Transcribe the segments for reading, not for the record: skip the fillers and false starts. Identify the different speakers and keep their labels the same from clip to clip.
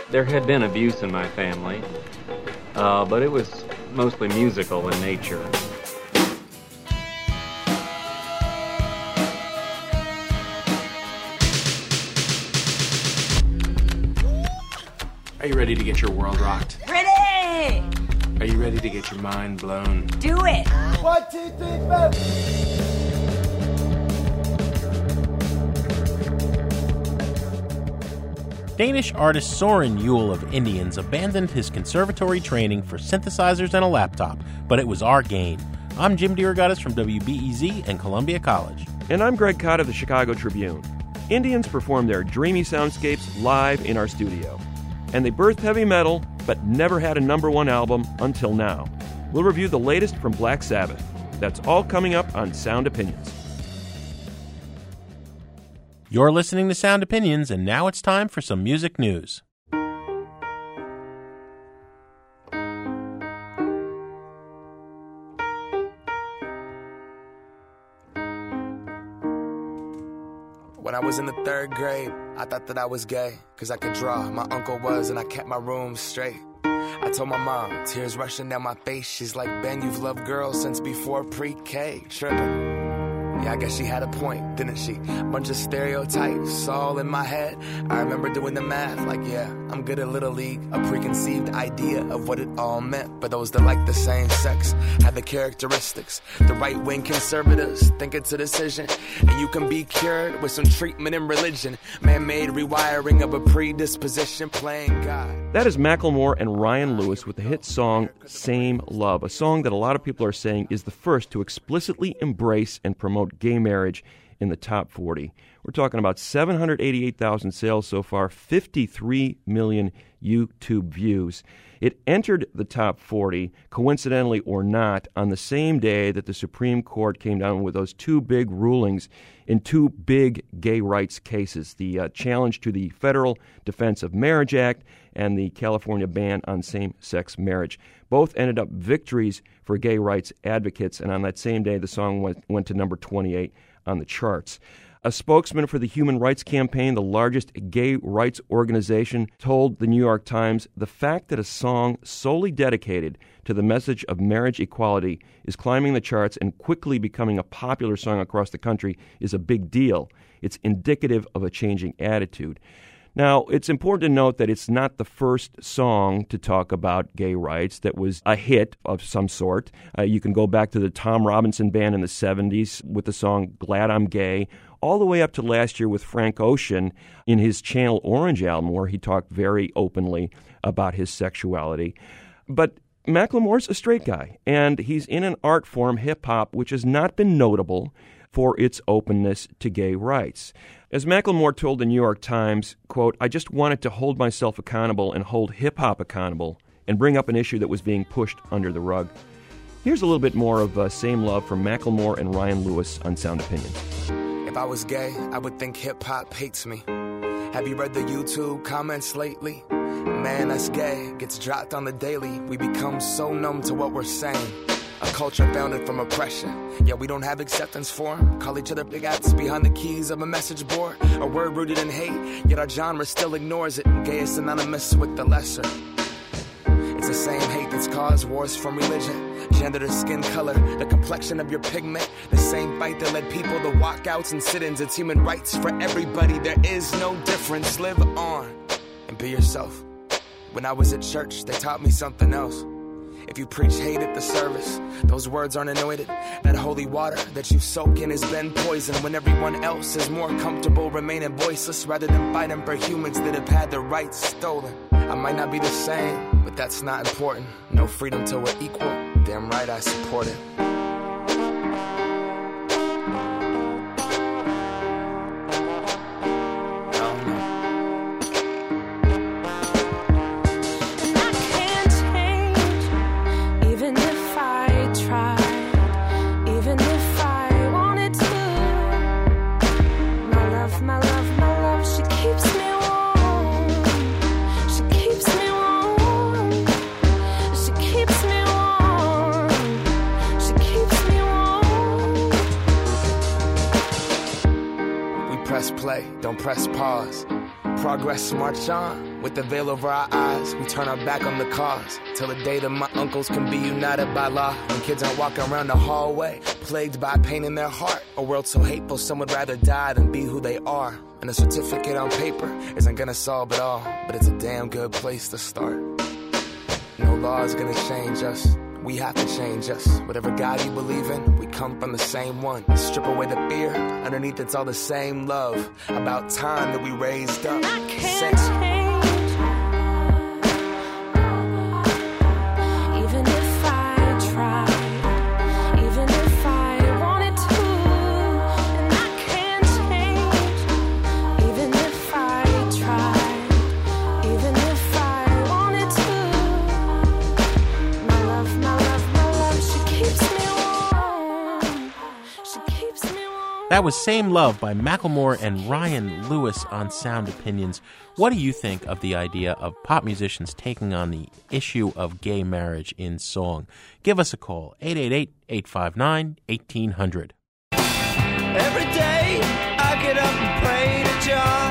Speaker 1: There had been abuse in my family, but it was mostly musical in nature.
Speaker 2: Are you ready to get your world rocked?
Speaker 3: Ready!
Speaker 2: Are you ready to get your mind blown?
Speaker 3: Do it!
Speaker 4: 1, 2, 3, 4.
Speaker 5: Danish artist Soren Juel of Indians abandoned his conservatory training for synthesizers and a laptop, but it was our gain. I'm Jim DeRogatis from WBEZ and Columbia College.
Speaker 6: And I'm Greg Cott of the Chicago Tribune. Indians performed their dreamy soundscapes live in our studio. And they birthed heavy metal, but never had a #1 album until now. We'll review the latest from Black Sabbath. That's all coming up on Sound Opinions.
Speaker 5: You're listening to Sound Opinions, and now it's time for some music news.
Speaker 7: When I was in the 3rd grade, I thought that I was gay, 'cause I could draw. My uncle was, and I kept my room straight. I told my mom, tears rushing down my face. She's like, Ben, you've loved girls since before pre-K. Tripping. Yeah, I guess she had a point, didn't she? Bunch of stereotypes all in my head. I remember doing the math, like, yeah, I'm good at Little League. A preconceived idea of what it all meant. But those that like the same sex have the characteristics. The right-wing conservatives think it's a decision, and you can be cured with some treatment in religion. Man-made rewiring of a predisposition, playing God.
Speaker 6: That is Macklemore and Ryan Lewis with the hit song Same Love, a song that a lot of people are saying is the first to explicitly embrace and promote gay marriage in the top 40. We're talking about 788,000 sales so far, 53 million YouTube views. It entered the top 40, coincidentally or not, on the same day that the Supreme Court came down with those two big rulings in two big gay rights cases, the challenge to the Federal Defense of Marriage Act and the California ban on same-sex marriage. Both ended up victories for gay rights advocates, and on that same day, the song went to number 28 on the charts. A spokesman for the Human Rights Campaign, the largest gay rights organization, told the New York Times, the fact that a song solely dedicated to the message of marriage equality is climbing the charts and quickly becoming a popular song across the country is a big deal. It's indicative of a changing attitude. Now, it's important to note that it's not the first song to talk about gay rights that was a hit of some sort. You can go back to the Tom Robinson Band in the 70s with the song Glad I'm Gay, all the way up to last year with Frank Ocean in his Channel Orange album, where he talked very openly about his sexuality. But Macklemore's a straight guy, and he's in an art form, hip-hop, which has not been notable for its openness to gay rights. As Macklemore told the New York Times, quote, I just wanted to hold myself accountable and hold hip-hop accountable and bring up an issue that was being pushed under the rug. Here's a little bit more of Same Love from Macklemore and Ryan Lewis on Sound Opinions.
Speaker 7: If I was gay, I would think hip-hop hates me. Have you read the YouTube comments lately? Man, that's gay. Gets dropped on the daily. We become so numb to what we're saying. A culture founded from oppression. Yeah, we don't have acceptance for them. Call each other big apps behind the keys of a message board. A word rooted in hate, yet our genre still ignores it. Gay is synonymous with the lesser. It's the same hate that's caused wars from religion, gender to skin color, the complexion of your pigment. The same fight that led people to walkouts and sit-ins. It's human rights for everybody. There is no difference. Live on and be yourself. When I was at church, they taught me something else. If you preach hate at the service, those words aren't anointed. That holy water that you soak in has been poisoned when everyone else is more comfortable remaining voiceless rather than fighting for humans that have had their rights stolen. I might not be the same, but that's not important. No freedom till we're equal. Damn right I support it. Don't press pause. progress march on. With the veil over our eyes, we turn our back on the cause. Till the day that my uncles can be united by law. When kids aren't walking around the hallway, plagued by pain in their heart. A world so hateful, some would rather die than be who they are. And a certificate on paper isn't gonna solve it all, but it's a damn good place to start. No law is gonna change us. We have to change us. Whatever God you believe in, we come from the same one. Strip away the fear, underneath it's all the same love. About time that we raised up.
Speaker 3: I can't change. Even if I tried, even if I wanted to, and I can't change. Even if I tried, even if I wanted to. My love, she keeps me warm. She keeps me warm.
Speaker 5: That was Same Love by Macklemore and Ryan Lewis on Sound Opinions. What do you think of the idea of pop musicians taking on the issue of gay marriage in song? Give us a call, 888-859-1800.
Speaker 8: Every day I get up and pray to Jah,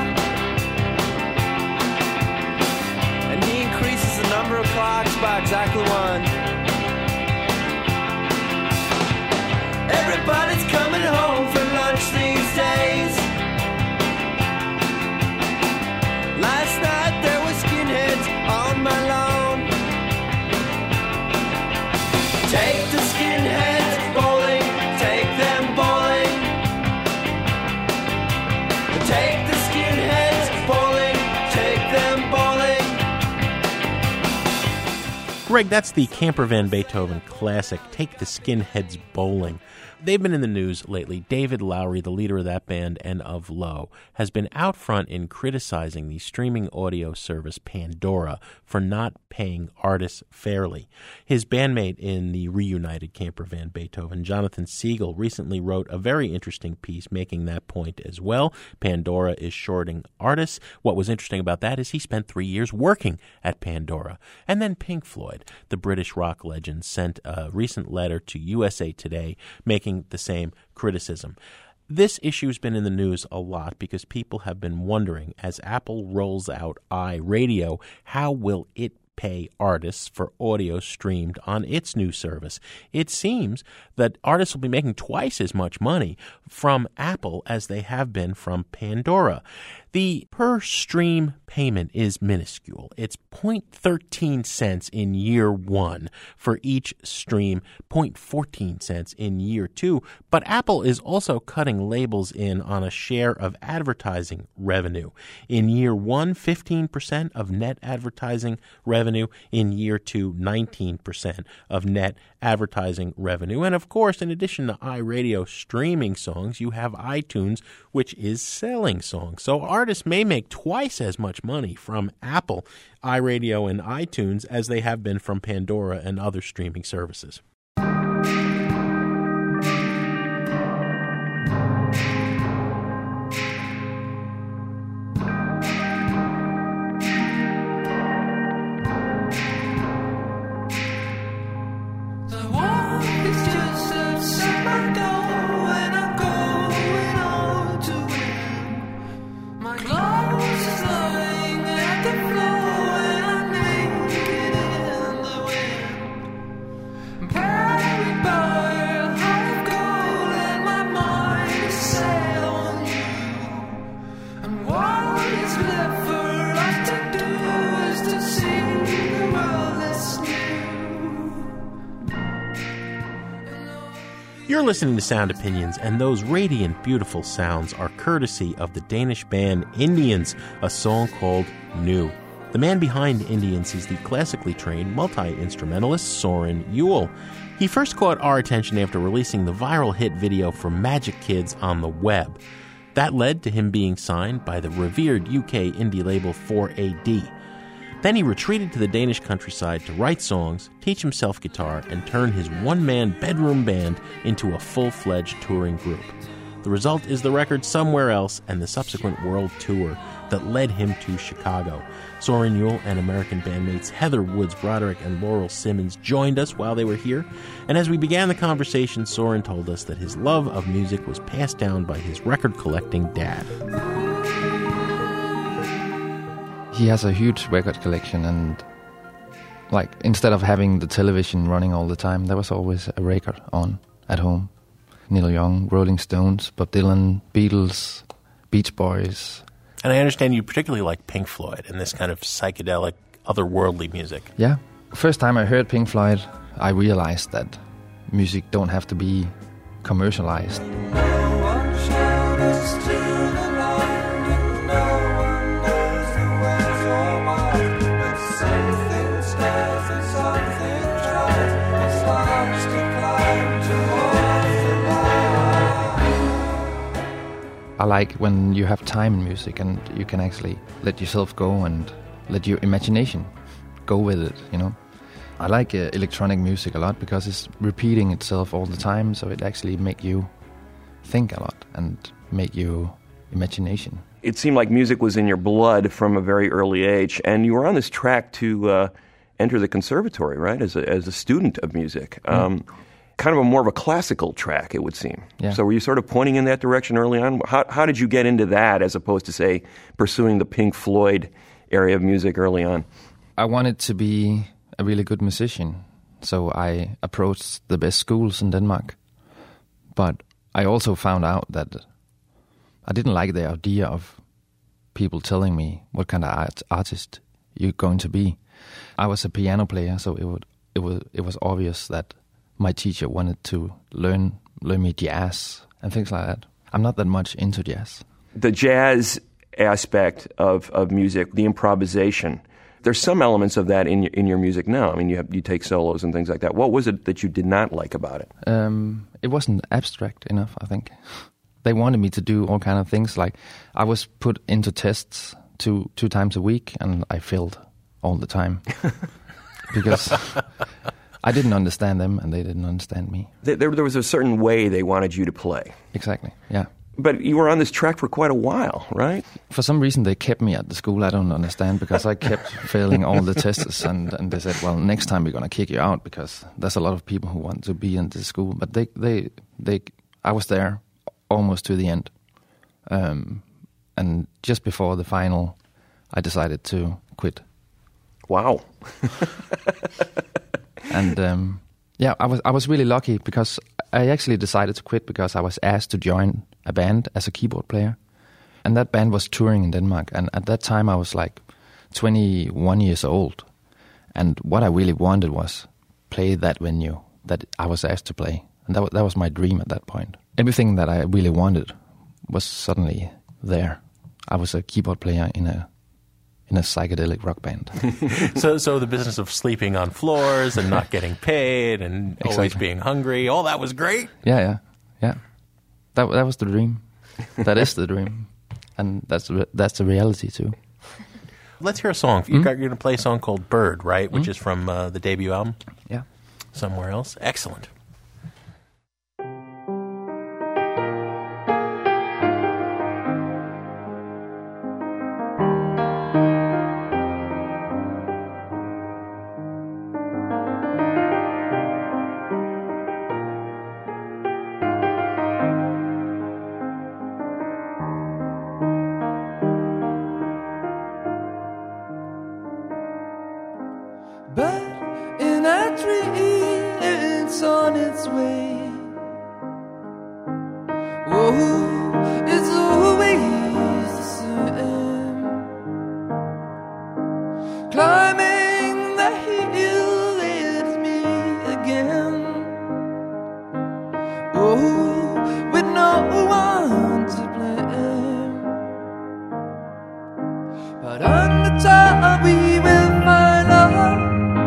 Speaker 8: and he increases the number of clocks by exactly one. Everybody's coming home for lunch these days. Last night there were skinheads on my lawn. Take the skinheads bowling, take them bowling. Take the skinheads bowling, take them bowling.
Speaker 5: Greg, that's the Camper Van Beethoven classic, Take the Skinheads Bowling. They've been in the news lately. David Lowery, the leader of that band and of Low, has been out front in criticizing the streaming audio service Pandora for not paying artists fairly. His bandmate in the reunited Camper Van Beethoven, Jonathan Siegel, recently wrote a very interesting piece making that point as well. Pandora is shorting artists. What was interesting about that is he spent 3 years working at Pandora. And then Pink Floyd, the British rock legend, sent a recent letter to USA Today making the same criticism. This issue has been in the news a lot because people have been wondering, as Apple rolls out iRadio, how will it pay artists for audio streamed on its new service? It seems that artists will be making twice as much money from Apple as they have been from Pandora. The per-stream payment is minuscule. It's 0.13 cents in year one for each stream, 0.14 cents in year two. But Apple is also cutting labels in on a share of advertising revenue. In year one, 15% of net advertising revenue. In year two, 19% of net advertising revenue. And of course, in addition to iRadio streaming songs, you have iTunes, which is selling songs. So artists may make twice as much money from Apple, iRadio, and iTunes as they have been from Pandora and other streaming services. You're listening to Sound Opinions, and those radiant, beautiful sounds are courtesy of the Danish band Indians, a song called New. The man behind Indians is the classically trained multi-instrumentalist Soren Juel. He first caught our attention after releasing the viral hit video for Magic Kids on the web. That led to him being signed by the revered UK indie label 4AD. Then he retreated to the Danish countryside to write songs, teach himself guitar, and turn his one-man bedroom band into a full-fledged touring group. The result is the record Somewhere Else and the subsequent world tour that led him to Chicago. Soren Juel and American bandmates Heather Woods Broderick and Laurel Simmons joined us while they were here, and as we began the conversation, Soren told us that his love of music was passed down by his record-collecting dad.
Speaker 9: he has a huge record collection, and like instead of having the television running all the time, there was always a record on at home. Neil Young, Rolling Stones, Bob Dylan, Beatles, Beach Boys.
Speaker 5: And I understand you particularly like Pink Floyd and this kind of psychedelic, otherworldly music.
Speaker 9: Yeah. First time I heard Pink Floyd, I realized that music don't have to be commercialized. I like when you have time in music and you can actually let yourself go and let your imagination go with it, you know. I like electronic music a lot because it's repeating itself all the time, so it actually make you think a lot and make you imagination.
Speaker 6: It seemed like music was in your blood from a very early age, and you were on this track to enter the conservatory, right, as a student of music. Kind of more of a classical track, it would seem.
Speaker 9: Yeah.
Speaker 6: So were you sort of pointing in that direction early on? How did you get into that as opposed to, say, pursuing the Pink Floyd area of music early on?
Speaker 9: I wanted to be a really good musician, so I approached the best schools in Denmark. But I also found out that I didn't like the idea of people telling me what kind of artist you're going to be. I was a piano player, so it was obvious that my teacher wanted to learn me jazz and things like that. I'm not that much into jazz.
Speaker 6: The jazz aspect of music, the improvisation, there's some elements of that in your music now. I mean, you take solos and things like that. What was it that you did not like about it?
Speaker 9: It wasn't abstract enough, I think. They wanted me to do all kind of things. Like I was put into tests two times a week, and I failed all the time because I didn't understand them, and they didn't understand me.
Speaker 6: There was a certain way they wanted you to play.
Speaker 9: Exactly, yeah.
Speaker 6: But you were on this track for quite a while, right?
Speaker 9: For some reason, they kept me at the school. I don't understand, because I kept failing all the tests, and they said, well, next time we're going to kick you out, because there's a lot of people who want to be in the school. But I was there almost to the end. And just before the final, I decided to quit.
Speaker 6: Wow.
Speaker 9: And I was really lucky, because I actually decided to quit because I was asked to join a band as a keyboard player. And that band was touring in Denmark. And at that time I was like 21 years old. And what I really wanted was play that venue that I was asked to play. And that was my dream at that point. Everything that I really wanted was suddenly there. I was a keyboard player in a psychedelic rock band.
Speaker 5: So the business of sleeping on floors and not getting paid and
Speaker 9: Exactly.
Speaker 5: always being hungry, all that was great.
Speaker 9: Yeah. That was the dream. That is the dream, and that's the reality too.
Speaker 5: Let's hear a song. You're going to play a song called "Bird," right? Which is from the debut album.
Speaker 9: Yeah.
Speaker 5: Somewhere Else. Excellent.
Speaker 8: But in a tree, it's on its way. Oh, it's always the same. Climbing the hill, it's me again. Oh, with no one to blame. But on the top we will find love.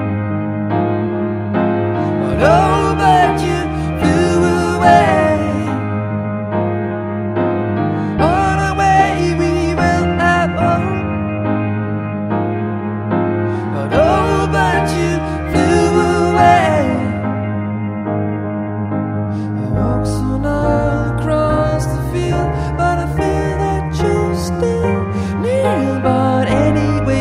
Speaker 8: Oh, but you flew away. On our way we will have hope. But oh, but you flew away. I walk soon all across the field, but I feel that you're still near. But anyway,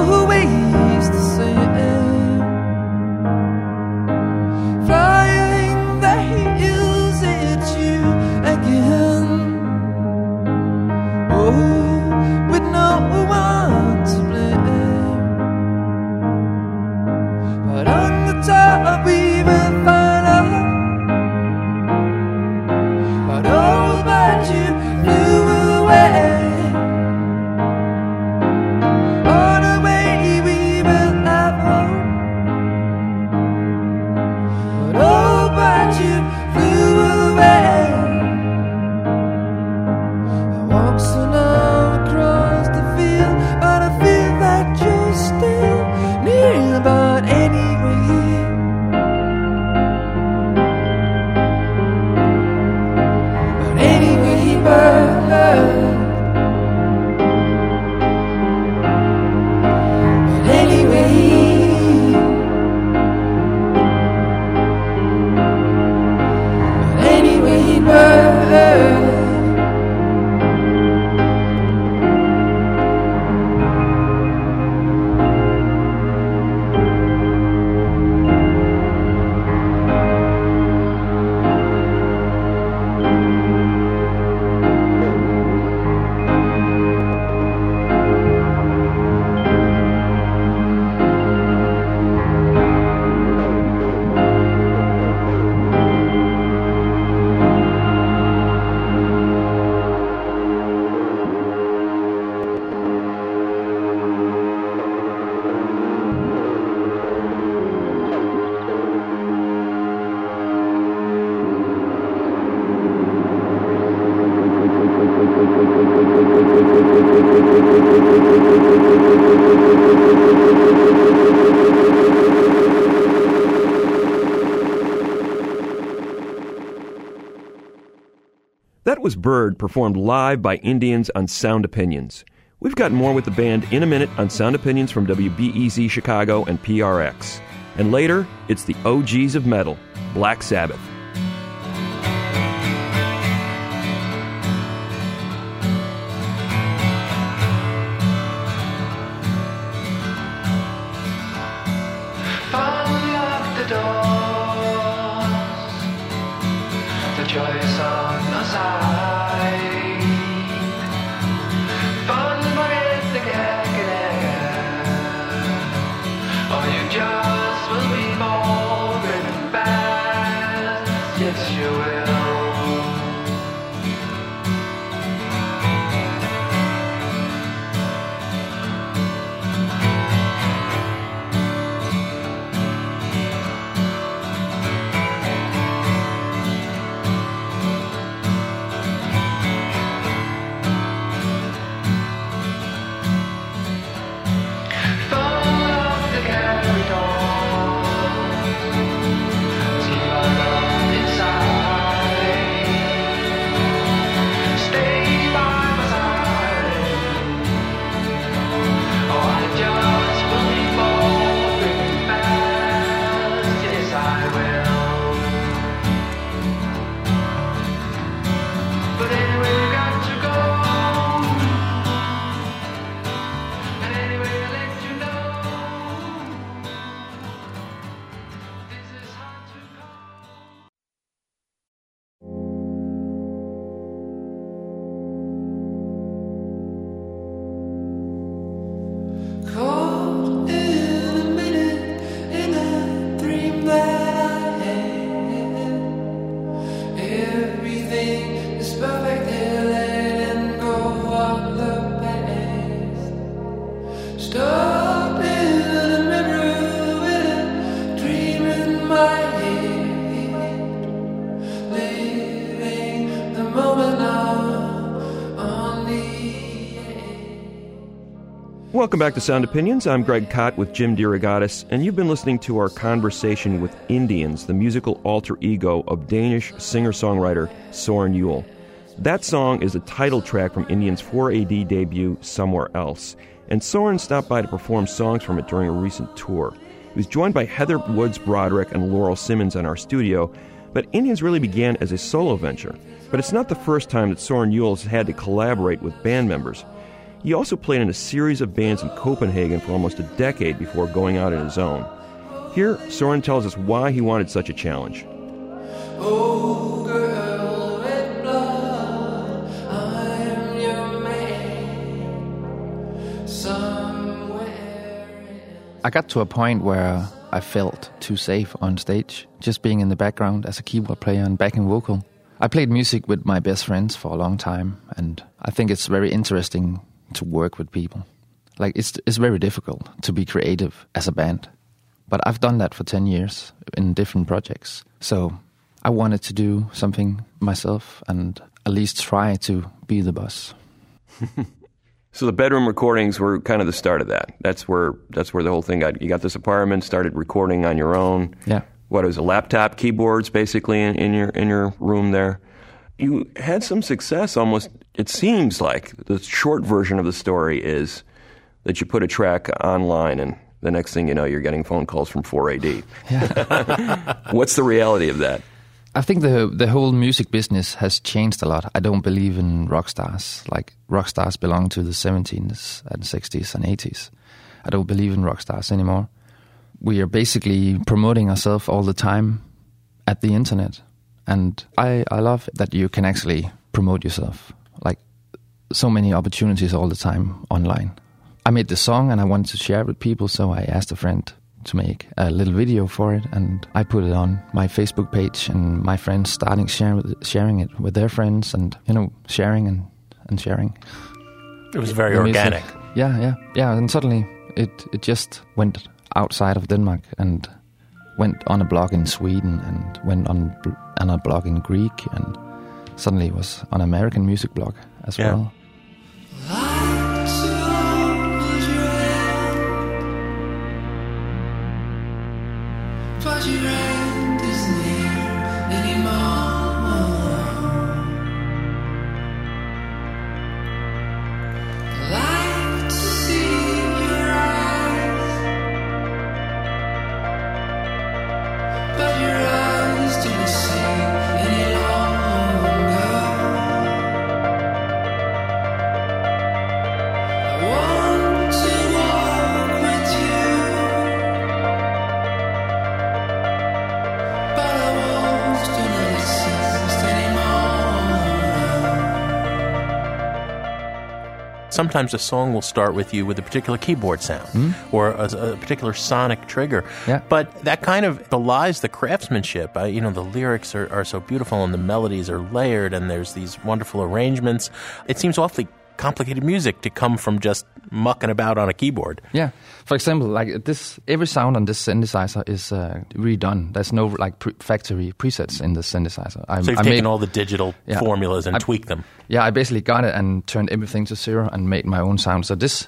Speaker 8: always the same. Flying the hills at you again. Oh, with no one to blame. But on the top we will find out. But all but you flew away.
Speaker 6: That was Bird, performed live by Indians on Sound Opinions. We've got more with the band in a minute on Sound Opinions from WBEZ Chicago and PRX. And later, it's the OGs of metal, Black Sabbath.
Speaker 8: Unlock the doors, the joys on the side. Fun, forget the gag, or you just will be boring and bad. Yes, you will.
Speaker 6: Welcome back to Sound Opinions. I'm Greg Kot with Jim DeRogatis, and you've been listening to our conversation with Indians, the musical alter ego of Danish singer-songwriter Søren Juhl. That song is the title track from Indians' 4AD debut, Somewhere Else, and Søren stopped by to perform songs from it during a recent tour. He was joined by Heather Woods Broderick and Laurel Simmons in our studio, but Indians really began as a solo venture. But it's not the first time that Søren Juhl has had to collaborate with band members. He also played in a series of bands in Copenhagen for almost a decade before going out on his own. Here, Soren tells us why he wanted such a challenge.
Speaker 8: Oh, girl, red blood, I'm your man. Somewhere
Speaker 9: I got to a point where I felt too safe on stage, just being in the background as a keyboard player and backing vocal. I played music with my best friends for a long time, and I think it's very interesting to work with people. Like, it's very difficult to be creative as a band. But I've done that for 10 years in different projects. So I wanted to do something myself and at least try to be the boss.
Speaker 6: So the bedroom recordings were kind of the start of that. That's where the whole thing got. You got this apartment, started recording on your own.
Speaker 9: Yeah.
Speaker 6: What, it was a laptop, keyboards, basically in your room there. You had some success. Almost, it seems like the short version of the story is that you put a track online, and the next thing you know, you're getting phone calls from 4AD.
Speaker 9: Yeah.
Speaker 6: What's the reality of that?
Speaker 9: I think the whole music business has changed a lot. I don't believe in rock stars. Like, rock stars belong to the 70s and 60s and 80s. I don't believe in rock stars anymore. We are basically promoting ourselves all the time at the internet. And I love that you can actually promote yourself. Like, so many opportunities all the time online. I made the song and I wanted to share it with people, so I asked a friend to make a little video for it, and I put it on my Facebook page, and my friends starting sharing it with their friends, and, you know, sharing and sharing.
Speaker 5: It was very organic.
Speaker 9: Yeah, and suddenly it just went outside of Denmark and went on a blog in Sweden and went on a blog in Greek, and suddenly it was on American music blog as well.
Speaker 8: But your end isn't here anymore. I like to see your eyes, but your eyes didn't see any longer. I want to walk with you, but I won't do not exist anymore.
Speaker 5: Sometimes a song will start with you with a particular keyboard sound or a particular sonic trigger.
Speaker 9: Yeah.
Speaker 5: But that kind of belies the craftsmanship. The lyrics are so beautiful and the melodies are layered and there's these wonderful arrangements. It seems awfully complicated music to come from just mucking about on a keyboard.
Speaker 9: Yeah. For example, like this, every sound on this synthesizer is redone. There's no factory presets in the synthesizer.
Speaker 5: So you've taken all the digital formulas and tweaked them.
Speaker 9: Yeah, I basically got it and turned everything to zero and made my own sound. So this,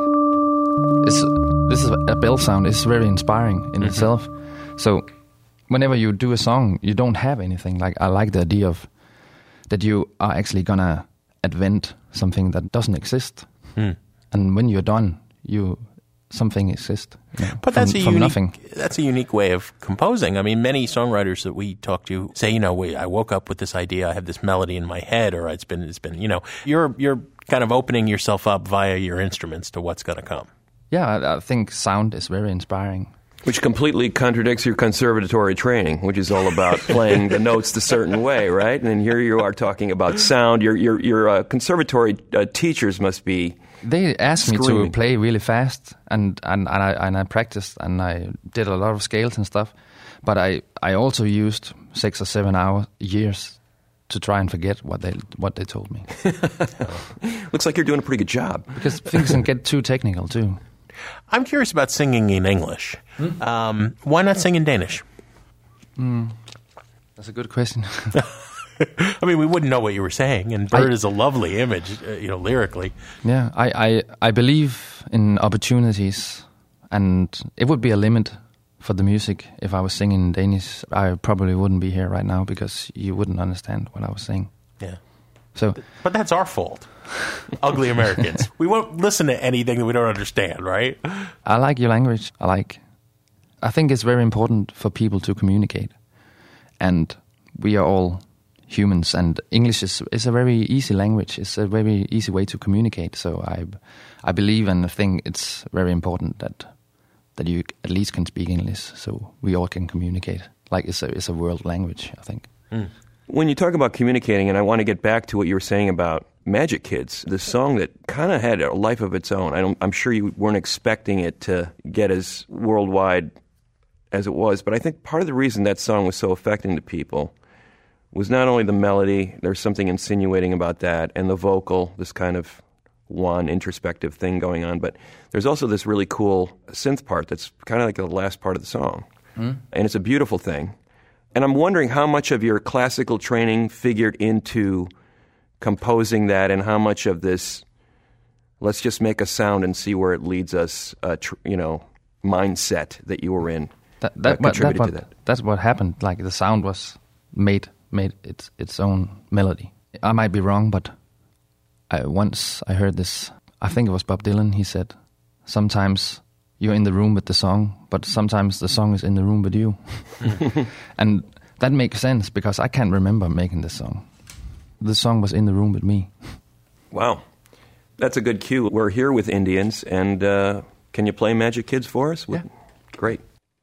Speaker 9: this is a bell sound. It's very inspiring in itself. So whenever you do a song, you don't have anything. Like, I like the idea of that you are actually gonna invent something that doesn't exist. And when you're done, something exists.
Speaker 5: But
Speaker 9: that's nothing.
Speaker 5: That's a unique way of composing. I mean, many songwriters that we talk to say, I woke up with this idea, I have this melody in my head, or it's been, you're kind of opening yourself up via your instruments to what's going to come.
Speaker 9: Yeah, I think sound is very inspiring.
Speaker 6: Which completely contradicts your conservatory training, which is all about playing the notes a certain way, right? And then here you are talking about sound. Your conservatory teachers must be
Speaker 9: They asked
Speaker 6: screaming.
Speaker 9: me to play really fast, and I practiced, and I did a lot of scales and stuff. But I also used 6 or 7 years to try and forget what they told me.
Speaker 6: Looks like you're doing a pretty good job.
Speaker 9: Because things can get too technical too.
Speaker 5: I'm curious about singing in English. Why not sing in Danish?
Speaker 9: That's a good question.
Speaker 5: I mean, we wouldn't know what you were saying, and Bird is a lovely image, lyrically.
Speaker 9: Yeah, I believe in opportunities, and it would be a limit for the music. If I was singing in Danish, I probably wouldn't be here right now because you wouldn't understand what I was saying.
Speaker 5: Yeah.
Speaker 9: So,
Speaker 5: but that's our fault. Ugly Americans. We won't listen to anything that we don't understand, right?
Speaker 9: I like your language. I think it's very important for people to communicate. And we are all humans, and English is a very easy language. It's a very easy way to communicate. So I believe and think it's very important that you at least can speak English, so we all can communicate. Like it's a world language, I think.
Speaker 6: When you talk about communicating, and I want to get back to what you were saying about Magic Kids, the song that kind of had a life of its own. I'm sure you weren't expecting it to get as worldwide as it was, but I think part of the reason that song was so affecting to people was not only the melody, there's something insinuating about that, and the vocal, this kind of one introspective thing going on, but there's also this really cool synth part that's kind of like the last part of the song. And it's a beautiful thing. And I'm wondering how much of your classical training figured into composing that, and how much of this, let's just make a sound and see where it leads us, mindset that you were in contributed to that.
Speaker 9: That's what happened. Like the sound was made its own melody. I might be wrong, but once I heard this, I think it was Bob Dylan. He said, sometimes you're in the room with the song, but sometimes the song is in the room with you. And that makes sense because I can't remember making this song. The song was in the room with me.
Speaker 6: Wow. That's a good cue. We're here with Indians, and can you play Magic Kids for us?
Speaker 9: Yeah.
Speaker 6: Great.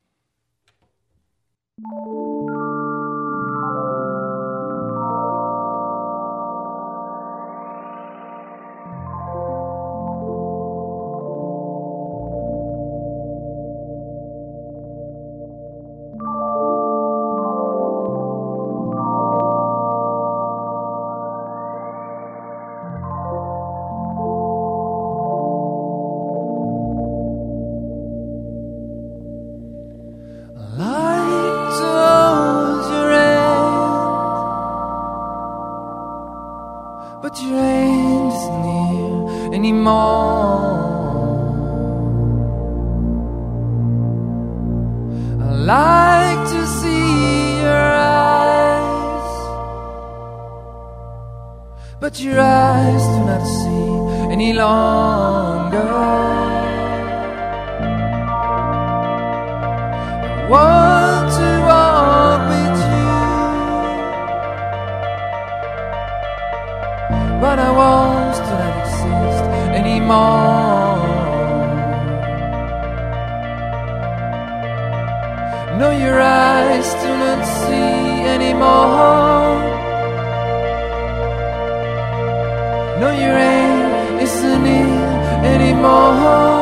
Speaker 8: But your end isn't near anymore. I like to see your eyes, but your eyes do not see any longer. I want to walk with you, but our walls do not exist anymore. No, your eyes do not see anymore. No, your aim isn't near anymore.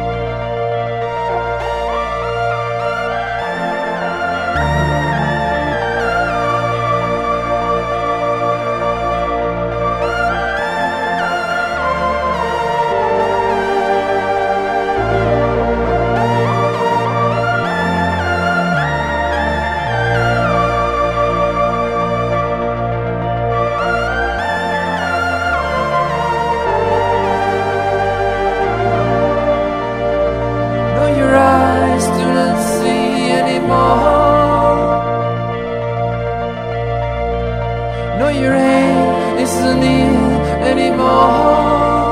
Speaker 8: No, your aim isn't near anymore.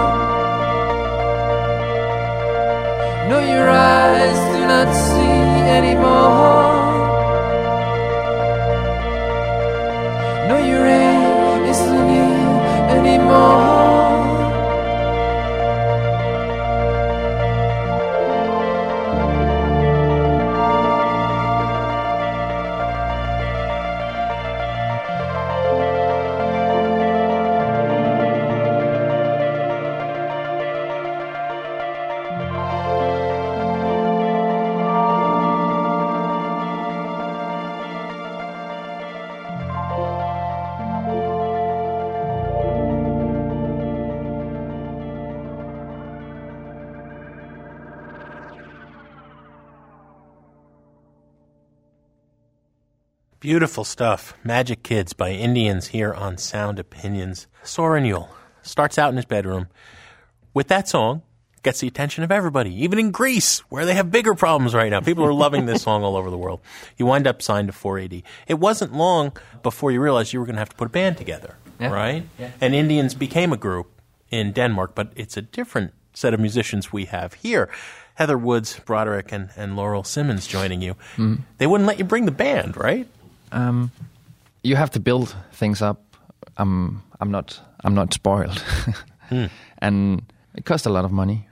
Speaker 8: No, your eyes do not see anymore. No, your aim isn't near anymore.
Speaker 5: Beautiful stuff. Magic Kids by Indians here on Sound Opinions. Soren Yule starts out in his bedroom with that song, gets the attention of everybody, even in Greece, where they have bigger problems right now. People are loving this song all over the world. You wind up signed to 4AD. It wasn't long before you realized you were going to have to put a band together, right? Yeah. And Indians became a group in Denmark, but it's a different set of musicians we have here. Heather Woods, Broderick, and Laurel Simmons joining you. Mm-hmm. They wouldn't let you bring the band, right?
Speaker 9: you have to build things up. I'm not spoiled, and it costs a lot of money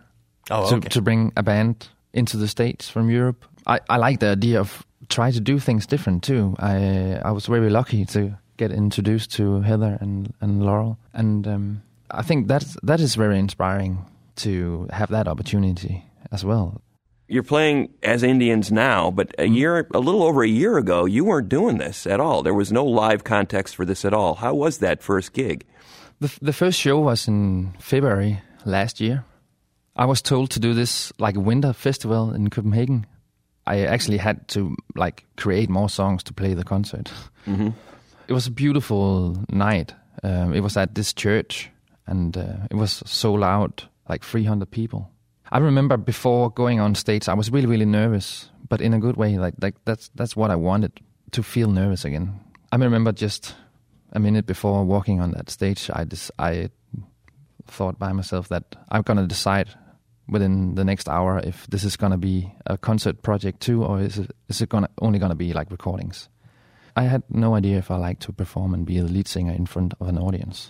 Speaker 9: to bring a band into the States from Europe. I like the idea of try to do things different too. I was very lucky to get introduced to Heather and Laurel, and I think that is very inspiring to have that opportunity as well.
Speaker 6: You're playing as Indians now, but a little over a year ago, you weren't doing this at all. There was no live context for this at all. How was that first gig?
Speaker 9: The first show was in February last year. I was told to do this like a winter festival in Copenhagen. I actually had to like create more songs to play the concert. Mm-hmm. It was a beautiful night. It was at this church, and it was sold out, like 300 people. I remember before going on stage, I was really, really nervous, but in a good way. Like that's what I wanted, to feel nervous again. I remember just a minute before walking on that stage, I thought by myself that I'm gonna decide within the next hour if this is gonna be a concert project too, or is it only gonna be like recordings. I had no idea if I liked to perform and be the lead singer in front of an audience.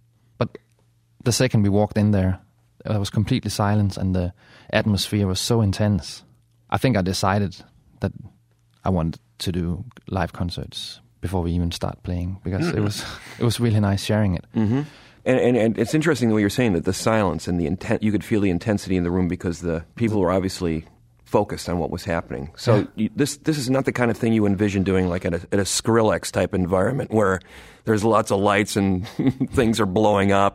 Speaker 9: But the second we walked in there was completely silence, and the atmosphere was so intense. I think I decided that I wanted to do live concerts before we even start playing, because it was really nice sharing it. Mm-hmm.
Speaker 6: And it's interesting the way you're saying that the silence and the intent, you could feel the intensity in the room because the people were obviously focused on what was happening. So this is not the kind of thing you envision doing like at a Skrillex type environment where there's lots of lights and things are blowing up.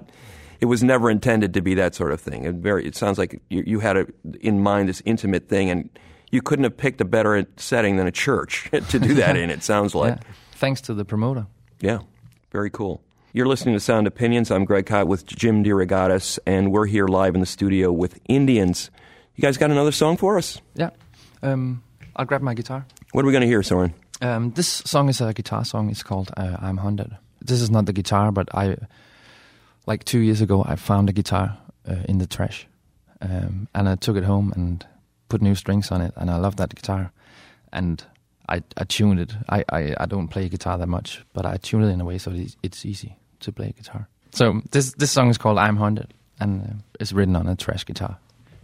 Speaker 6: It was never intended to be that sort of thing. It sounds like you had in mind this intimate thing, and you couldn't have picked a better setting than a church to do that in, it sounds like.
Speaker 9: Yeah. Thanks to the promoter.
Speaker 6: Yeah, very cool. You're listening to Sound Opinions. I'm Greg Kot with Jim DeRogatis, and we're here live in the studio with Indians. You guys got another song for us?
Speaker 9: Yeah. I'll grab my guitar.
Speaker 6: What are we going to hear, Soren?
Speaker 9: This song is a guitar song. It's called I'm Haunted. This is not the guitar, but like 2 years ago, I found a guitar in the trash. And I took it home and put new strings on it, and I love that guitar. And I tuned it. I don't play guitar that much, but I tuned it in a way so it's easy to play guitar. So this song is called I'm Haunted, and it's written on a trash guitar.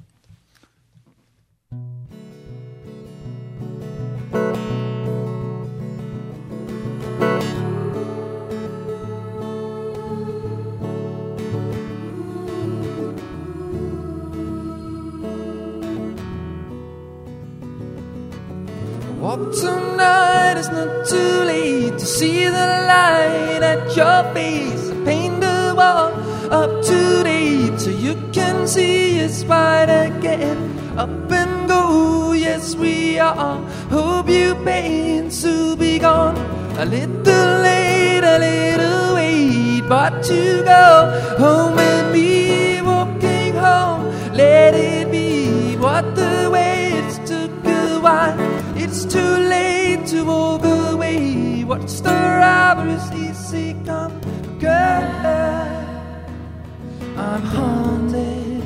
Speaker 8: Walk tonight, it's not too late to see the light at your face. I paint the wall up to date so you can see it's white again. Up and go, yes we are. Hope you paint to be gone. A little late, a little wait, but to go home with me, walking home. Let it be what the waits took a while. It's too late to walk away. What's the robber's easy come, girl? I'm haunted.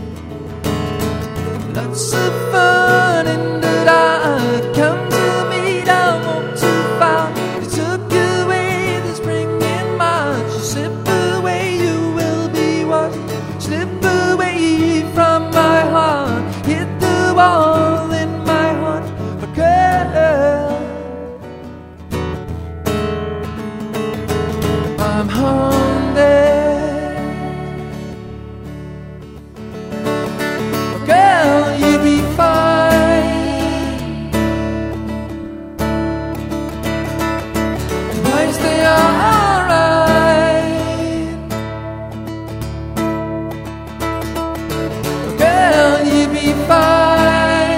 Speaker 8: Lots of fun in the dark. Come to me, don't walk too far. You took away the spring in March. You slip away, you will be washed. Slip away from my heart. Hit the wall in my heart. Girl, I'm haunted. Girl, you'll be fine. Twice they are alright. Girl, you'll be fine.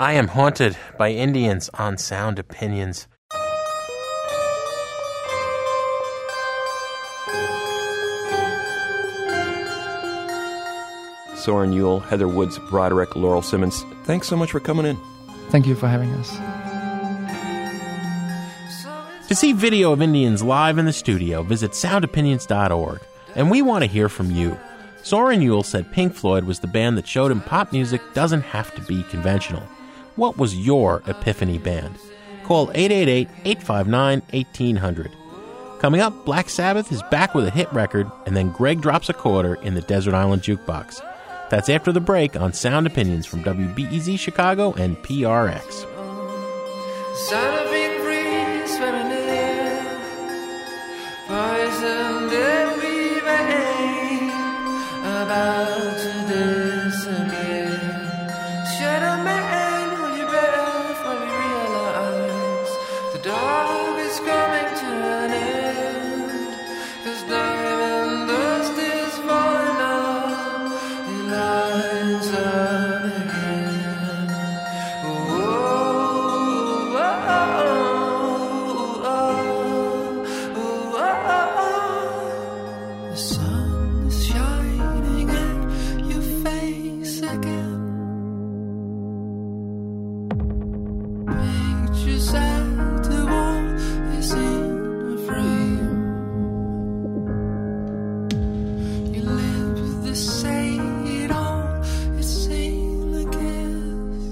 Speaker 5: I Am Haunted by Indians on Sound Opinions.
Speaker 6: Soren Yule, Heather Woods, Broderick, Laurel Simmons, thanks so much for coming in.
Speaker 9: Thank you for having us.
Speaker 5: To see video of Indians live in the studio, visit soundopinions.org. And we want to hear from you. Soren Yule said Pink Floyd was the band that showed him pop music doesn't have to be conventional. What was your epiphany band? Call 888-859-1800. Coming up, Black Sabbath is back with a hit record, and then Greg drops a quarter in the Desert Island Jukebox. That's after the break on Sound Opinions from WBEZ Chicago and PRX.
Speaker 8: Sound of being free, swimming in poison every vein, about to disappear. Shadow man, hold your breath while we realize the dark is coming to an end. 'Cause diamond dust is falling up, it lines up again. Oh, oh, oh, oh, oh. The sun is shining in your face again. Pictures at the wall is in a frame. Your lips that say it all, it seems like kiss.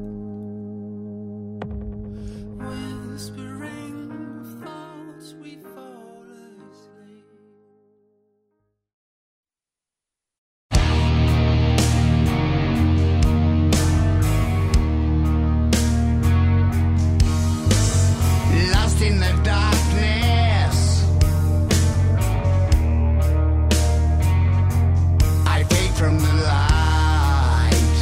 Speaker 8: Whispering thoughts, we fall asleep.
Speaker 10: Lost in the darkness, I take from the light.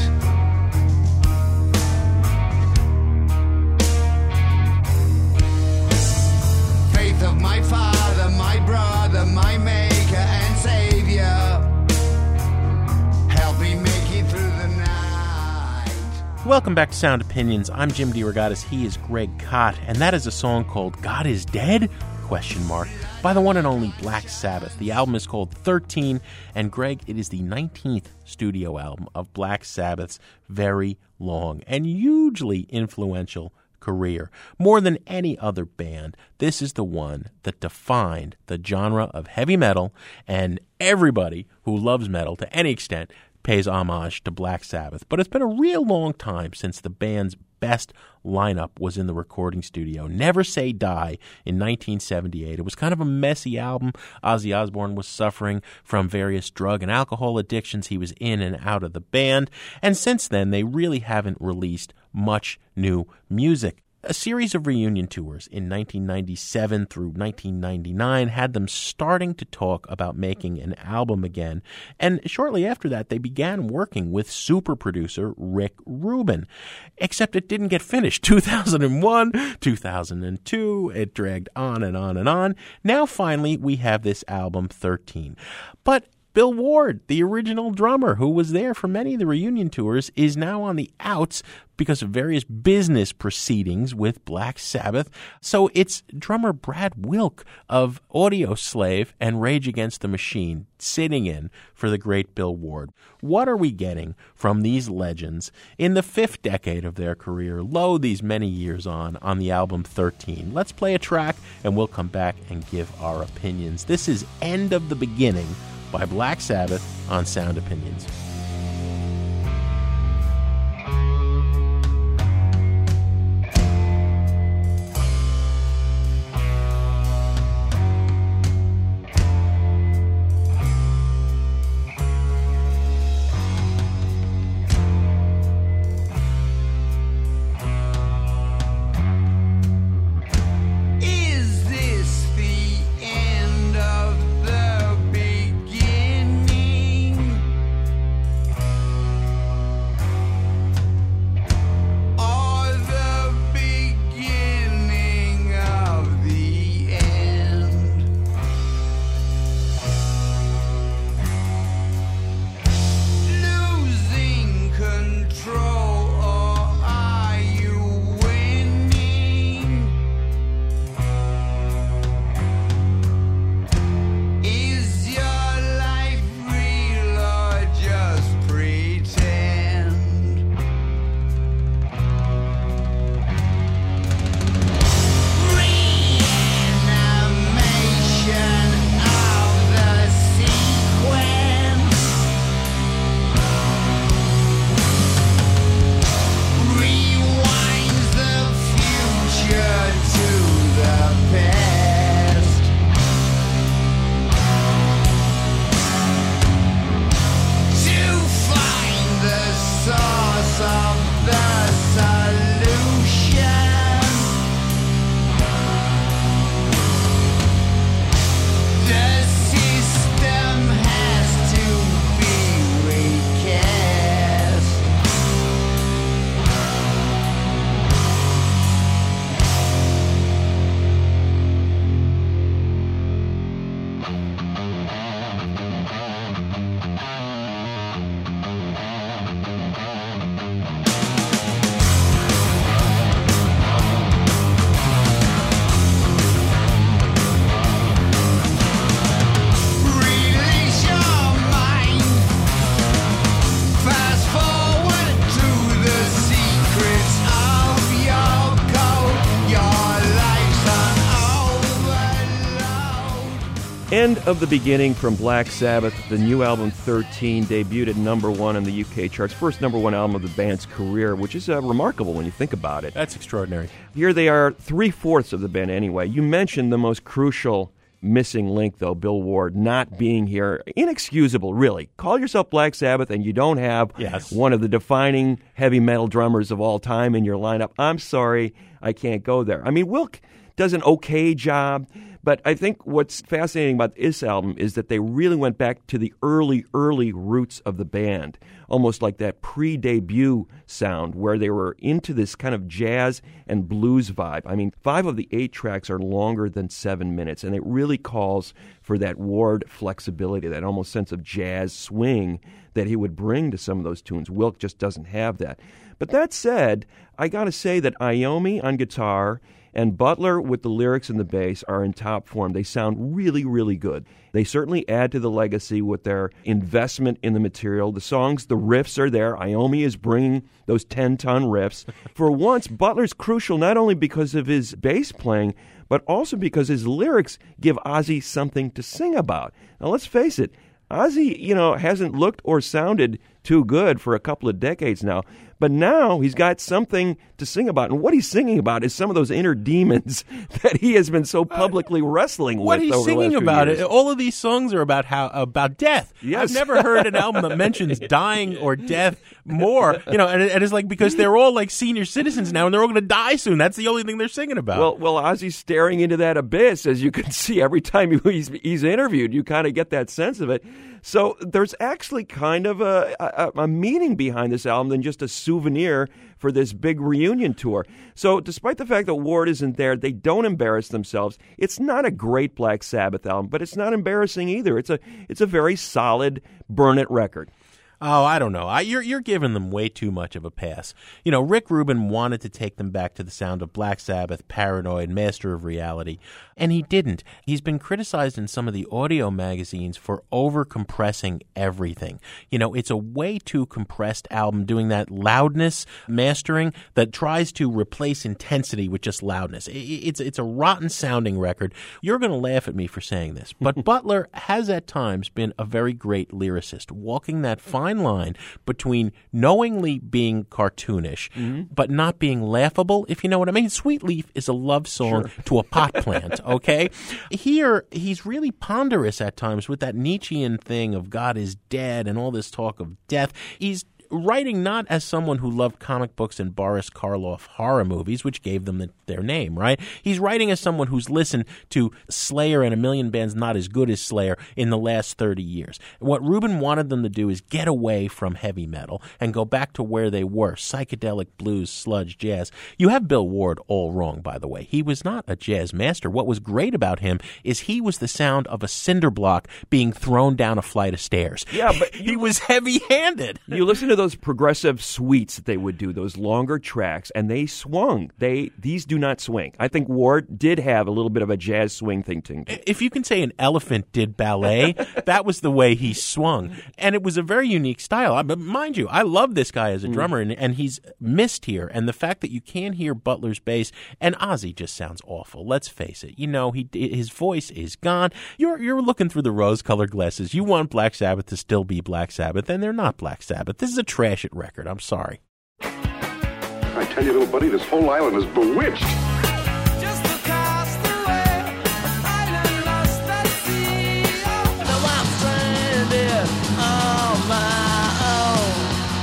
Speaker 10: Faith of my father, my brother, my maker and savior, help me make it through the night.
Speaker 5: Welcome back to Sound Opinions. I'm Jim DeRogatis. He is Greg Kot, and that is a song called God is Dead? By the one and only Black Sabbath. The album is called 13, and Greg, it is the 19th studio album of Black Sabbath's very long and hugely influential career. More than any other band, this is the one that defined the genre of heavy metal, and everybody who loves metal to any extent pays homage to Black Sabbath. But it's been a real long time since the band's best lineup was in the recording studio. Never Say Die in 1978. It was kind of a messy album. Ozzy Osbourne was suffering from various drug and alcohol addictions. He was in and out of the band. And since then, they really haven't released much new music. A series of reunion tours in 1997 through 1999 had them starting to talk about making an album again, and shortly after that they began working with super producer Rick Rubin. Except it didn't get finished. 2001, 2002, it dragged on and on and on. Now finally we have this album 13. But Bill Ward, the original drummer who was there for many of the reunion tours, is now on the outs because of various business proceedings with Black Sabbath. So it's drummer Brad Wilk of Audioslave and Rage Against the Machine sitting in for the great Bill Ward. What are we getting from these legends in the fifth decade of their career, lo, these many years on the album 13? Let's play a track and we'll come back and give our opinions. This is End of the Beginning by Black Sabbath on Sound Opinions.
Speaker 10: Is this the end of the beginning?
Speaker 6: End of the Beginning from Black Sabbath. The new album 13 debuted at #1 in the UK charts. First #1 album of the band's career, which is remarkable when you think about it.
Speaker 5: That's extraordinary.
Speaker 6: Here they are, 3/4 of the band anyway. You mentioned the most crucial missing link, though, Bill Ward not being here. Inexcusable, really. Call yourself Black Sabbath and you don't have one of the defining heavy metal drummers of all time in your lineup. I'm sorry, I can't go there. I mean, Wilk does an okay job, but I think what's fascinating about this album is that they really went back to the early roots of the band, almost like that pre-debut sound where they were into this kind of jazz and blues vibe. I mean, 5 of the 8 tracks are longer than 7 minutes, and it really calls for that Ward flexibility, that almost sense of jazz swing that he would bring to some of those tunes. Wilk just doesn't have that. But that said, I got to say that Iommi on guitar and Butler with the lyrics and the bass are in top form. They sound really, really good. They certainly add to the legacy with their investment in the material. The songs, the riffs are there. Iommi is bringing those 10-ton riffs. For once, Butler's crucial not only because of his bass playing, but also because his lyrics give Ozzy something to sing about. Now, let's face it, Ozzy, hasn't looked or sounded too good for a couple of decades now. But now he's got something to sing about. And what he's singing about is some of those inner demons that he has been so publicly wrestling with.
Speaker 5: What he's
Speaker 6: over
Speaker 5: singing
Speaker 6: the last
Speaker 5: about,
Speaker 6: few years.
Speaker 5: all of these songs are about death.
Speaker 6: Yes.
Speaker 5: I've never heard an album that mentions dying or death more. And it's like because they're all like senior citizens now and they're all going to die soon. That's the only thing they're singing about.
Speaker 6: Well, Ozzy's staring into that abyss, as you can see every time he's interviewed. You kind of get that sense of it. So there's actually kind of a meaning behind this album than just a souvenir for this big reunion tour. So despite the fact that Ward isn't there, they don't embarrass themselves. It's not a great Black Sabbath album, but it's not embarrassing either. It's a very solid Burn It record.
Speaker 5: Oh, I don't know. You're giving them way too much of a pass. Rick Rubin wanted to take them back to the sound of Black Sabbath, Paranoid, Master of Reality, and he didn't. He's been criticized in some of the audio magazines for over-compressing everything. It's a way too compressed album, doing that loudness mastering that tries to replace intensity with just loudness. It's a rotten-sounding record. You're going to laugh at me for saying this, but Butler has at times been a very great lyricist, walking that fine line between knowingly being cartoonish but not being laughable, if you know what I mean. Sweet Leaf is a love song to a pot plant, okay? Here, he's really ponderous at times with that Nietzschean thing of God is dead and all this talk of death. He's writing not as someone who loved comic books and Boris Karloff horror movies, which gave them their name, right? He's writing as someone who's listened to Slayer and a million bands not as good as Slayer in the last 30 years. What Rubin wanted them to do is get away from heavy metal and go back to where they were, psychedelic blues, sludge, jazz. You have Bill Ward all wrong, by the way. He was not a jazz master. What was great about him is he was the sound of a cinder block being thrown down a flight of stairs.
Speaker 6: Yeah, but
Speaker 5: he was heavy-handed.
Speaker 6: You listen to those progressive suites that they would do, those longer tracks, and they swung. These do not swing. I think Ward did have a little bit of a jazz swing thing to him.
Speaker 5: If you can say an elephant did ballet, that was the way he swung. And it was a very unique style. But mind you, I love this guy as a drummer, and he's missed here. And the fact that you can't hear Butler's bass, and Ozzy just sounds awful. Let's face it. His voice is gone. You're looking through the rose-colored glasses. You want Black Sabbath to still be Black Sabbath, and they're not Black Sabbath. This is a trash it record. I'm sorry.
Speaker 11: I tell you, little buddy, this whole island is bewitched.
Speaker 3: Just across the way, island lost at sea. Now I'm stranded on my own.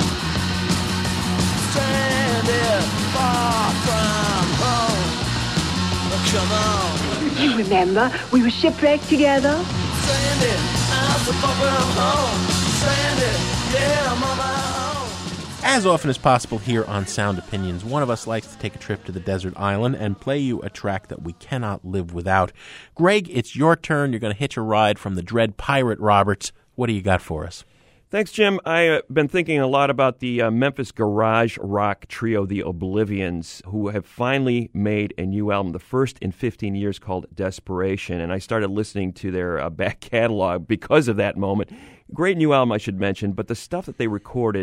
Speaker 3: Stranded far from home. Come on.
Speaker 12: You remember, we were shipwrecked together.
Speaker 3: Stranded out so far from home. Stranded, yeah, I'm on my own.
Speaker 5: As often as possible here on Sound Opinions, one of us likes to take a trip to the desert island and play you a track that we cannot live without. Greg, it's your turn. You're going to hitch a ride from the dread Pirate Roberts. What do you got for us?
Speaker 6: Thanks, Jim. I've been thinking a lot about the Memphis garage rock trio, the Oblivions, who have finally made a new album, the first in 15 years, called Desperation. And I started listening to their back catalog because of that moment. Great new album, I should mention, but the stuff that they recorded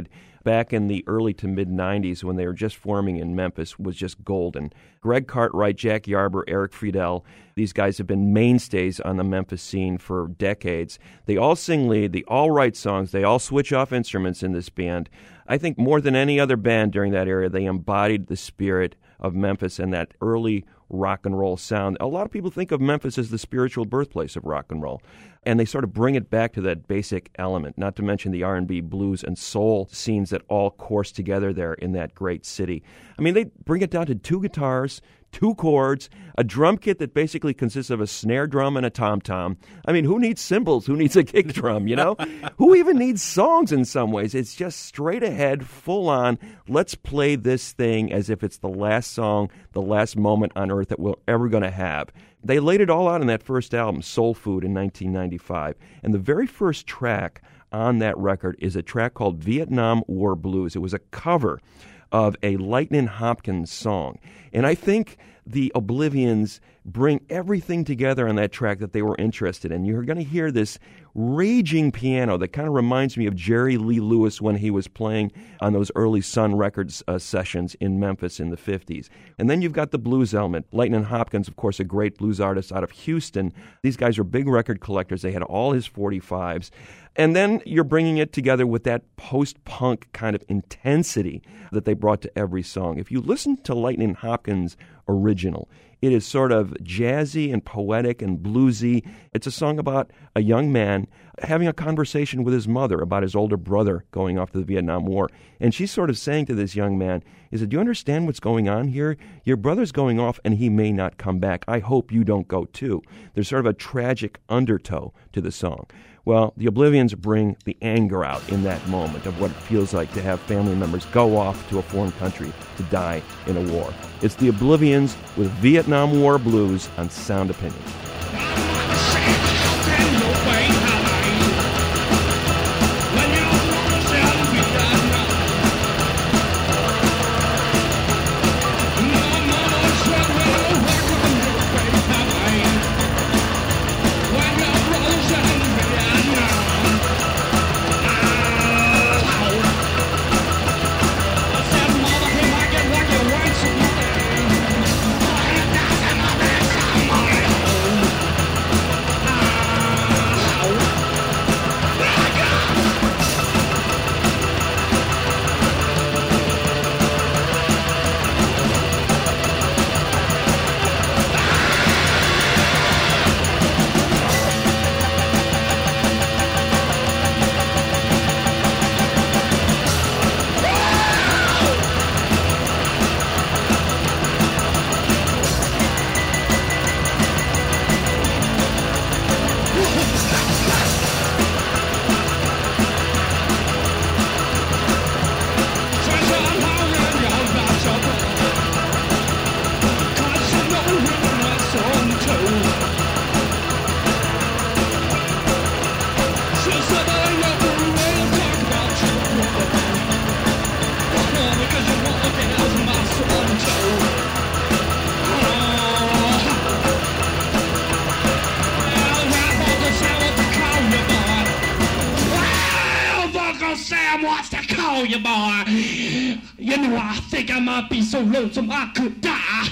Speaker 6: back in the early to mid-'90s when they were just forming in Memphis was just golden. Greg Cartwright, Jack Yarber, Eric Friedel, these guys have been mainstays on the Memphis scene for decades. They all sing lead, they all write songs, they all switch off instruments in this band. I think more than any other band during that era, they embodied the spirit of Memphis and that early rock and roll sound. A lot of people think of Memphis as the spiritual birthplace of rock and roll, and they sort of bring it back to that basic element, not to mention the R&B, blues, and soul scenes that all course together there in that great city. I mean, they bring it down to 2 guitars, 2 chords, a drum kit that basically consists of a snare drum and a tom-tom. I mean, who needs cymbals? Who needs a kick drum, you know? Who even needs songs in some ways? It's just straight ahead, full on, let's play this thing as if it's the last song, the last moment on earth that we're ever going to have. They laid it all out in that first album, Soul Food, in 1995. And the very first track on that record is a track called Vietnam War Blues. It was a cover of a Lightnin' Hopkins song. And I think the Oblivions bring everything together on that track that they were interested in. You're going to hear this raging piano that kind of reminds me of Jerry Lee Lewis when he was playing on those early Sun Records sessions in Memphis in the 50s. And then you've got the blues element. Lightnin' Hopkins, of course, a great blues artist out of Houston. These guys are big record collectors. They had all his 45s. And then you're bringing it together with that post-punk kind of intensity that they brought to every song. If you listen to Lightnin' Hopkins' original, it is sort of jazzy and poetic and bluesy. It's a song about a young man having a conversation with his mother about his older brother going off to the Vietnam War. And she's sort of saying to this young man, do you understand what's going on here? Your brother's going off and he may not come back. I hope you don't go too. There's sort of a tragic undertow to the song. Well, the Oblivions bring the anger out in that moment of what it feels like to have family members go off to a foreign country to die in a war. It's the Oblivions with Vietnam War Blues on Sound Opinions.
Speaker 13: You boy, you know I think I might be so lonesome I could die.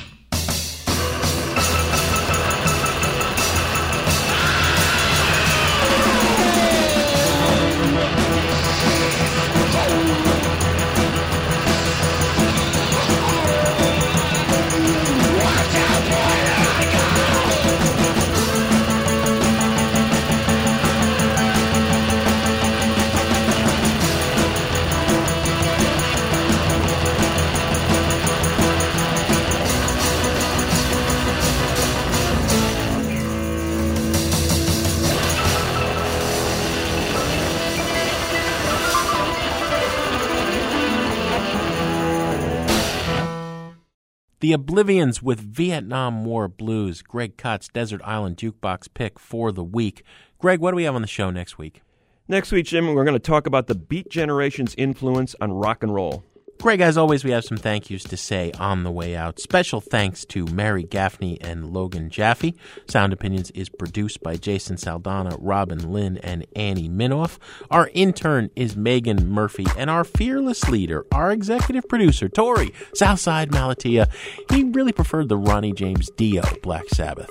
Speaker 5: The Oblivions with Vietnam War Blues, Greg Kott's Desert Island Jukebox pick for the week. Greg, what do we have on the show next week?
Speaker 6: Next week, Jim, we're going to talk about the Beat Generation's influence on rock and roll.
Speaker 5: Greg, as always, we have some thank yous to say on the way out. Special thanks to Mary Gaffney and Logan Jaffe. Sound Opinions is produced by Jason Saldana, Robin Lynn, and Annie Minoff. Our intern is Megan Murphy, and our fearless leader, our executive producer, Tori Southside Malatia. He really preferred the Ronnie James Dio Black Sabbath.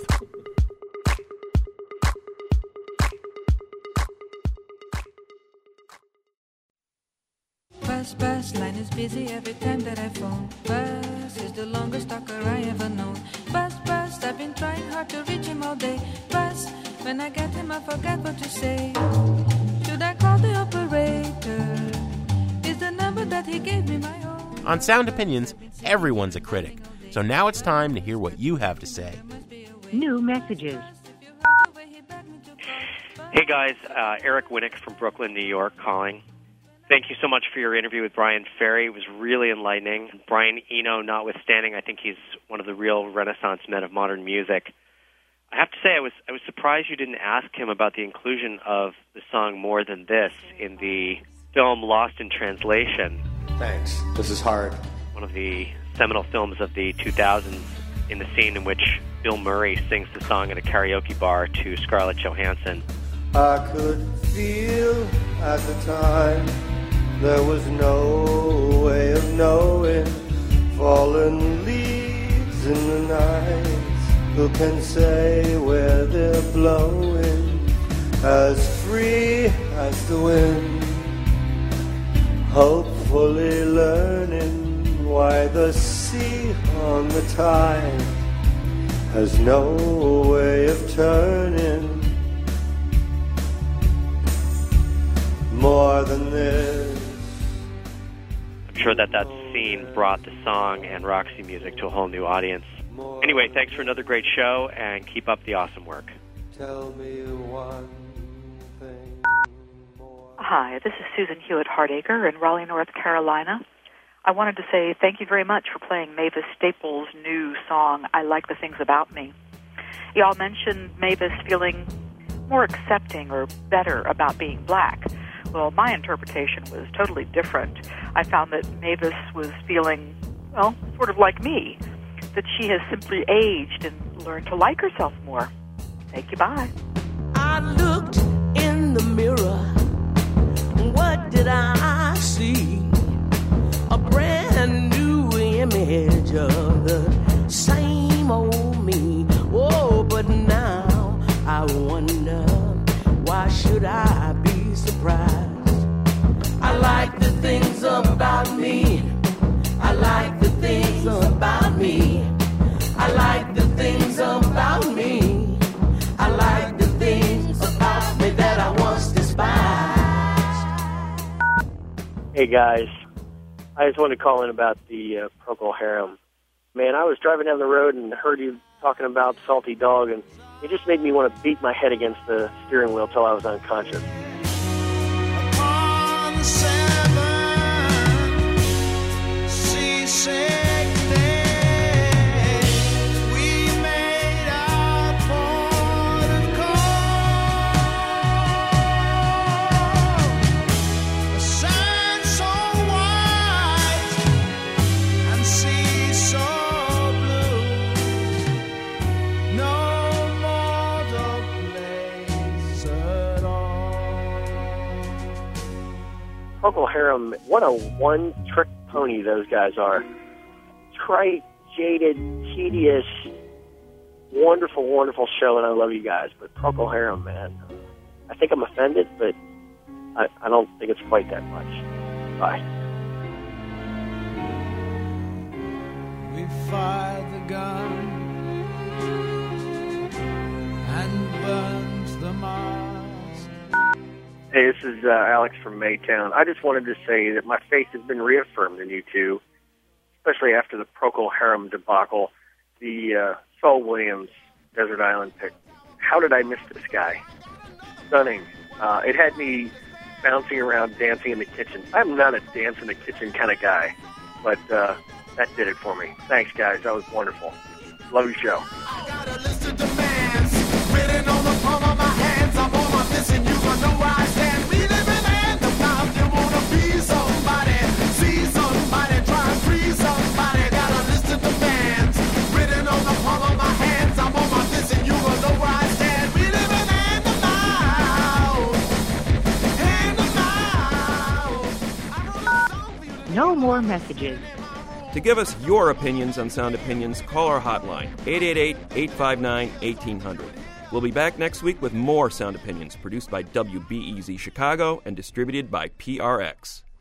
Speaker 8: Bus, line is busy every time that I phone. Bus is the longest talker I ever known. Bus, I've been trying hard to reach him all day. Bus, when I get him I forget what to say. Should I call the operator? Is the number that he gave me my own?
Speaker 5: On Sound Opinions, everyone's a critic. So now it's time to hear what you have to say.
Speaker 14: New messages.
Speaker 15: Hey guys, Eric Winnick from Brooklyn, New York calling. Thank you so much for your interview with Brian Ferry. It was really enlightening. Brian Eno notwithstanding, I think he's one of the real Renaissance men of modern music. I have to say, I was surprised you didn't ask him about the inclusion of the song More Than This in the film Lost in Translation.
Speaker 16: Thanks. This is hard.
Speaker 15: One of the seminal films of the 2000s, in the scene in which Bill Murray sings the song at a karaoke bar to Scarlett Johansson.
Speaker 4: I could feel at the time there was no way of knowing. Fallen leaves in the night, who can say where they're blowing? As free as the wind, hopefully learning why the sea on the tide has no way of turning. More than this.
Speaker 15: I'm sure that scene brought the song and Roxy music to a whole new audience. Anyway, thanks for another great show, and keep up the awesome work.
Speaker 4: Tell me one thing.
Speaker 17: Hi, this is Susan Hewitt Hardacre in Raleigh, North Carolina. I wanted to say thank you very much for playing Mavis Staples' new song, I Like the Things About Me. Y'all mentioned Mavis feeling more accepting or better about being black. Well, my interpretation was totally different. I found that Mavis was feeling, well, sort of like me, that she has simply aged and learned to like herself more. Thank you, bye.
Speaker 18: I looked in the mirror. What did I see? A brand new image of the same old me. Oh, but now I wonder, why should I be surprised? I like the things about me. I like the things about me. I like the things about me. I like the things about me that I once despised.
Speaker 19: Hey guys, I just wanted to call in about the Procol Harum. Man, I was driving down the road and heard you talking about Salty Dog, and it just made me want to beat my head against the steering wheel till I was unconscious.
Speaker 10: On the 7 seasick day, we made our port of call. The sand so white and sea so blue. No mortal place at all.
Speaker 19: Procol Harum, what a one-trick pony those guys are. Trite, jaded, tedious, wonderful, wonderful show, and I love you guys. But Procol Harum, man, I think I'm offended, but I don't think it's quite that much. Bye.
Speaker 10: We fired the gun and burned the mast.
Speaker 19: Hey, this is Alex from Maytown. I just wanted to say that my faith has been reaffirmed in you two, especially after the Procol Harum debacle, the Saul Williams Desert Island pick. How did I miss this guy? Stunning. It had me bouncing around, dancing in the kitchen. I'm not a dance in the kitchen kind of guy, but that did it for me. Thanks, guys. That was wonderful. Love your show.
Speaker 10: I got a list of demands written on the palm of my hands. I'm on my list and you gonna know where I stand. We live in the land of now. You wanna be somebody, see somebody.
Speaker 14: no more messages.
Speaker 6: To give us your opinions on Sound Opinions, call our hotline, 888-859-1800. We'll be back next week with more Sound Opinions, produced by WBEZ Chicago and distributed by PRX.